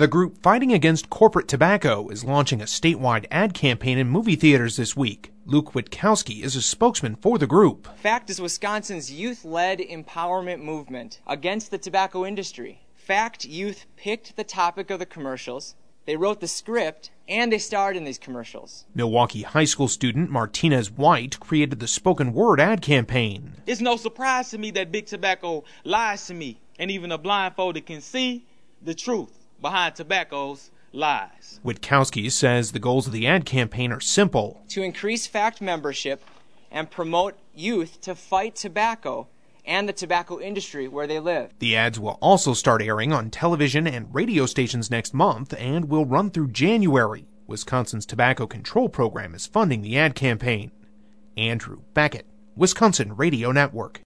The group fighting against corporate tobacco is launching a statewide ad campaign in movie theaters this week. Luke Witkowski is a spokesman for the group. FACT is Wisconsin's youth-led empowerment movement against the tobacco industry. FACT youth picked the topic of the commercials, they wrote the script, and they starred in these commercials. Milwaukee high school student Martinez White created the spoken word ad campaign. It's no surprise to me that Big Tobacco lies to me, and even a blindfolded can see the truth behind tobacco's lies. Witkowski says the goals of the ad campaign are simple: to increase FACT membership and promote youth to fight tobacco and the tobacco industry where they live. The ads will also start airing on television and radio stations next month and will run through January. Wisconsin's Tobacco Control Program is funding the ad campaign. Andrew Beckett, Wisconsin Radio Network.